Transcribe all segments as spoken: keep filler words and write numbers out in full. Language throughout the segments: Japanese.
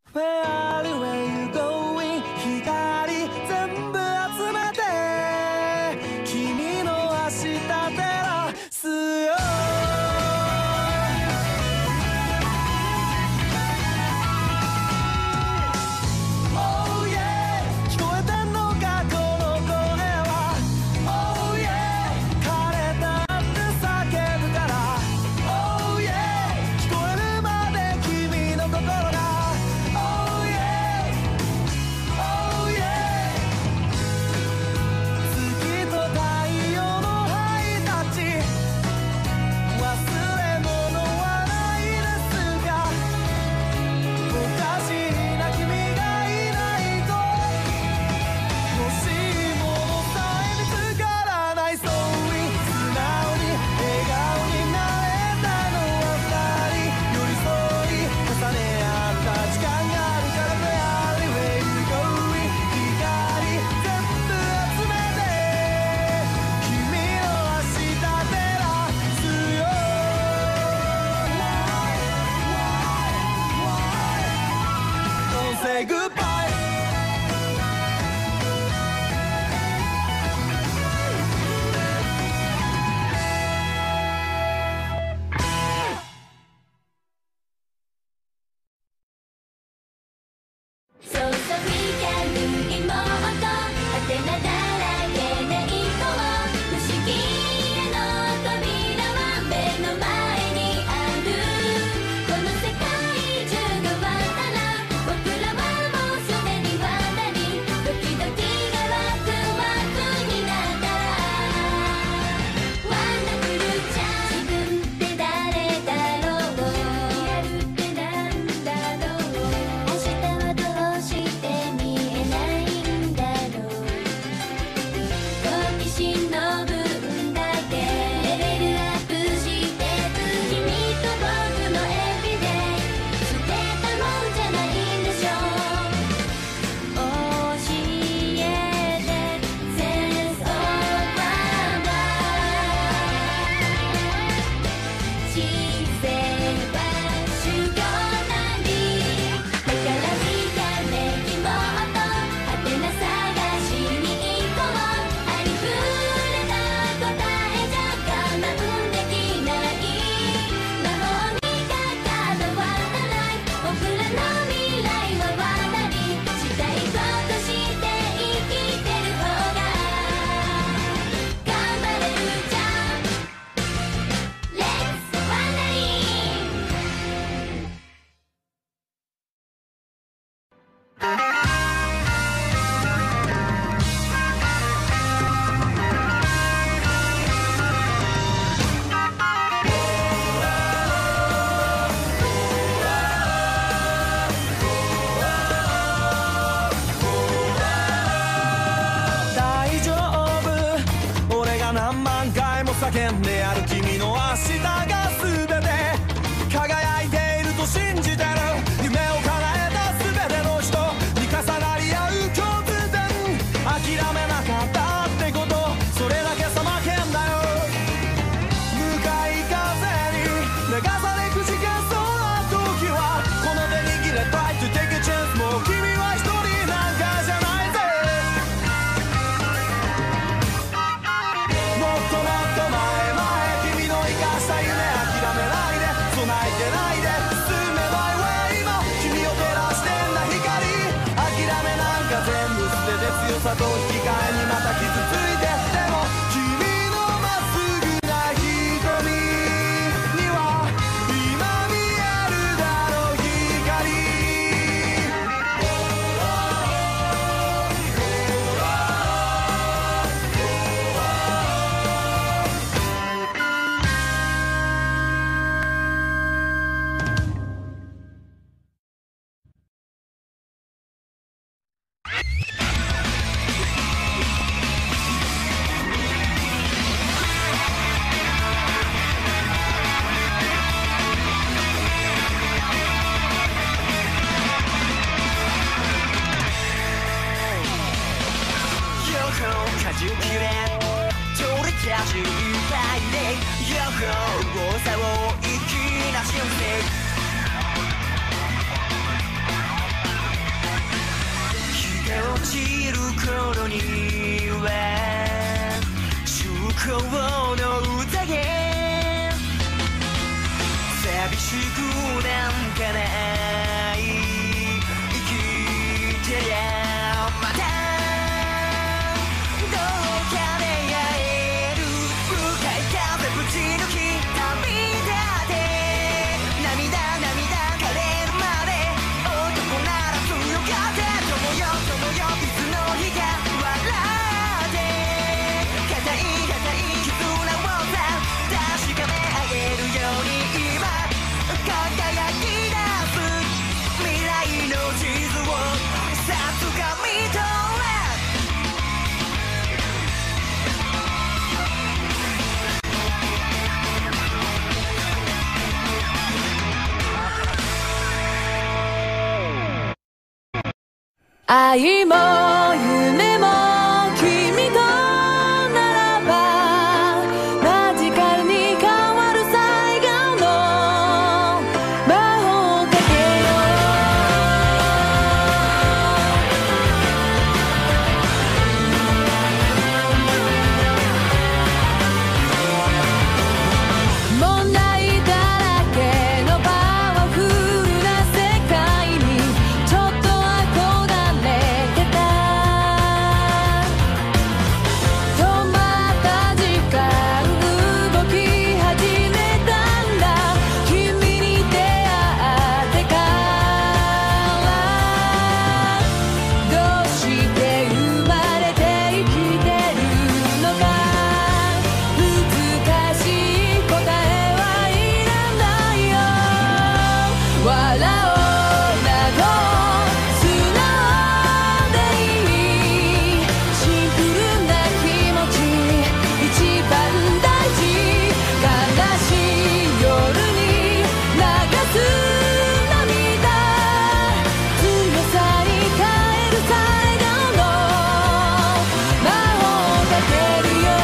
Where where you going 光全部集めて君の明日照らすよSay goodbye. So so we can do 妹はてなだらけでいこう不思議な扉は目の前にあるこの世界中が終わったら僕らはもうすでに渡りドキドキがワクワクになったらワンダフルちゃん自分って誰だろうリアルってなんだろう明日はどうして見えないんだろう好奇心の分だけレベルアップして君と僕のエビデイ捨てたもんじゃないんでしょ教えて Sense of Wonder 人生は修行なりだから見たね希望とはてな探しに行こうありふれた答えじゃ我慢できない魔法にかかるわたない僕らの未来は渡りしたいことして生きてる方が頑張れるじゃん Let's Wondering 大丈夫俺が何万回も叫んでやる君の明日が全て輝いていると信じてる夢を叶えた全ての人に重なり合う共通点諦めなかったってことそれだけさまけんだよ向かい風に流されくじけそうな時はこの手握れ Try to take a chance もう君は一人なんかじゃないぜもっともっと前前君の生かした夢諦めないで備えてないで進めばいいわ今君を照らしてんだ光諦めなんか全部捨てて強さと引き換えにまた傷ついてでも君のまっすぐな瞳には今見えるだろう光愛も夢も君とならばマジカルに変わる最後の魔法かけよう問題だらけのパワフルな世界にちょっと憧れてた止まった時間動き始めたんだ君に出会ってからどうして生まれて生きてるのか難しい答えはいらないよ笑おうなど素直でいいシンプルな気持ち一番大事悲しい夜に流す涙強さに変える最後の魔法かけるよ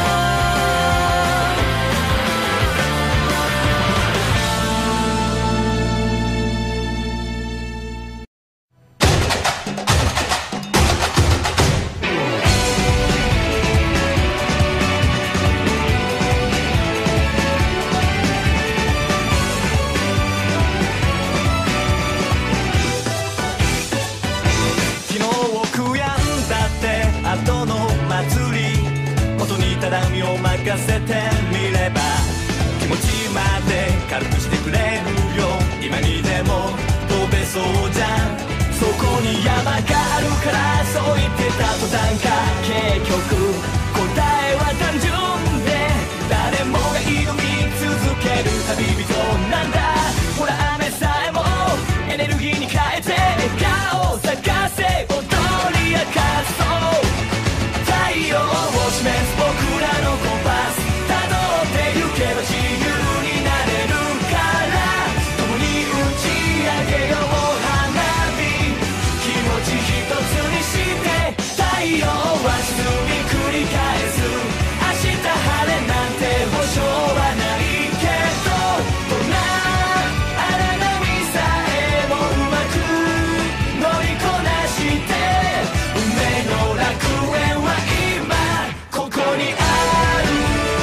昨日悔やんだって後の祭り元にただ身を任せてみれば気持ちまで軽くしてくれるよ今にでも飛べそうじゃんそこに山があるからそう言ってた途端か結局答えは単純で誰もが挑み続ける旅人なんだほら雨さえもエネルギーに変えて笑顔を咲かせ踊り明かそう太陽を示す僕らのコンパス辿ってゆけば自由になれるから共に打ち上げよう花火気持ち一つにして太陽は沈み繰り返す明日晴れなんて保証はないけどどんな荒波さえもうまく乗りこなして運命の楽園は今ここにある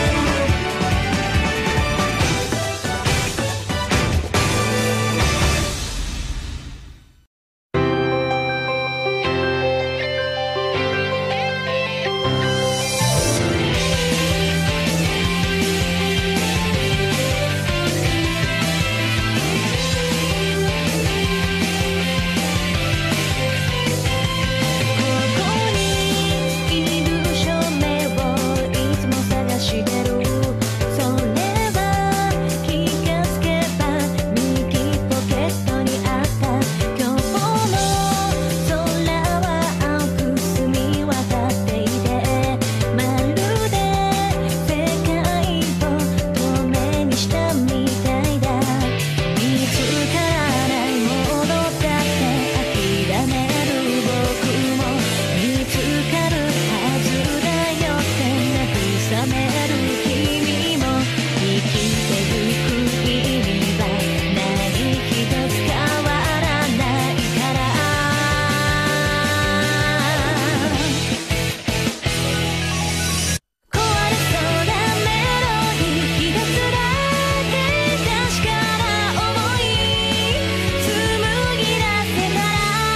ここにいる証明をいつも探してるそれは気がつけば右ポケットにあった今日の空は青く澄み渡っていてまるで世界を透明にしたみたいだ見つからないものだって諦める僕も見つかるはずだよって慰める君も生きてゆく意味は何一つ変わらないから壊れそうなメロディーひたすら確かな想い紡ぎ出せた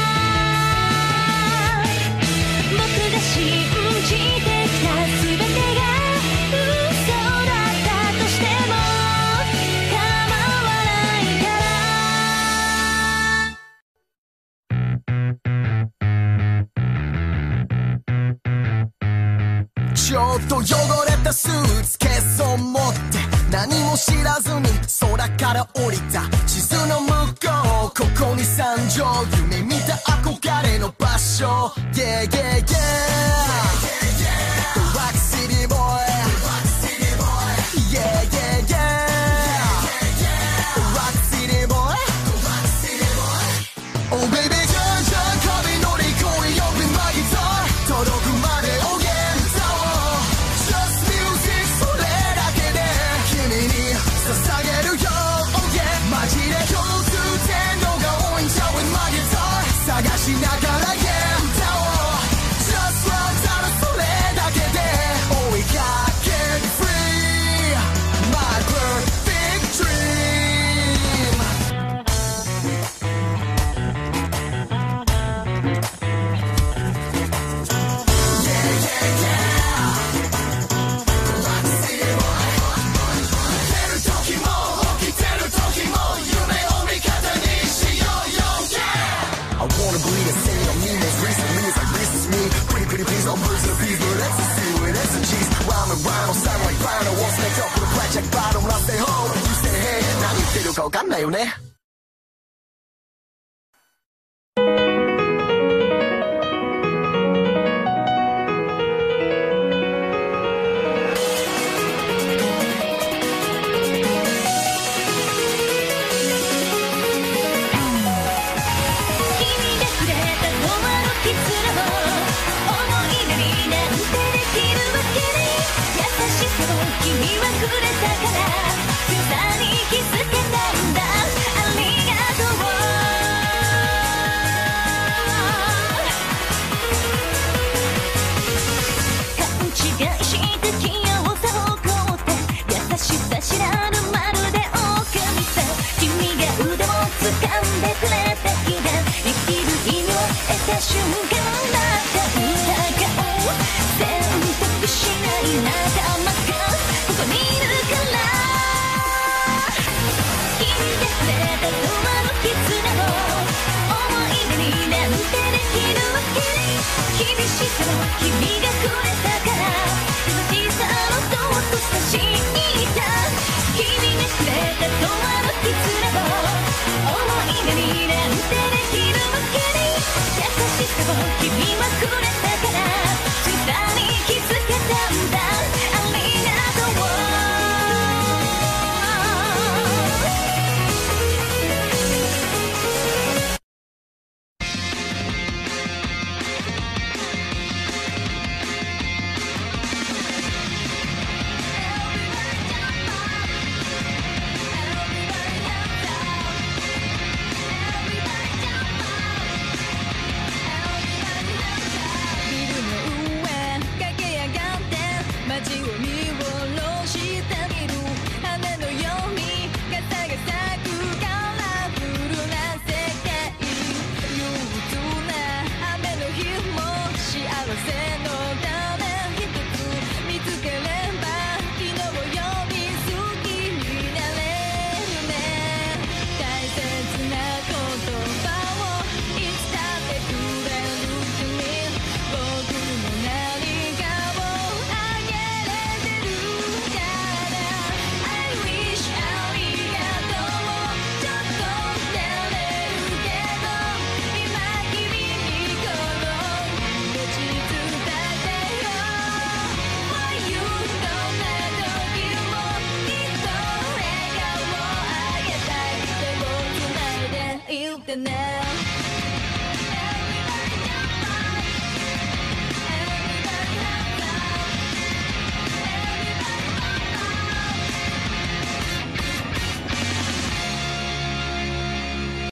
ら僕が信じてきた全てが嘘だったとしても構わないからちょっと汚れたスーツケースを持って何も知らずに空から降りた地図の向こうここに山上夢見た憧れの場所 Yeah yeah yeah The Rock City Boy Yeah yeah yeah The Rock City Boy Oh baby じゃんじゃん壁乗り越しながら現代を Just love ただそれだけで追いかける Free My perfect dream Yeah yeah yeah Let's see it boy 寝る時も起きてる時も夢を味方にしようよ Yeah I wanna believe that saying on me most recently is like this is me Pretty pretty please don't birds and bees but ecstasy with S and G's Rhyme and rhyme don't sound like fire I won't snake up with a blackjack bottom When I stay home you say hey 何言ってるか分かんないよね君はくれたから草に気づけたんだありがとう勘違いした器用さを超って優しさ知らぬまるで狼さ君が腕を掴んでくれた日が生きる意味を得た瞬間だった疑う選択しない仲間ここにいるから君で触れた止まる絆を思い出になんてできるわけに厳しさも君がくれたから優しさのそっと差し引いた君で触れた止まる絆を思い出になんてできるわけに優しさを君はくれたから下に気づけたんだnow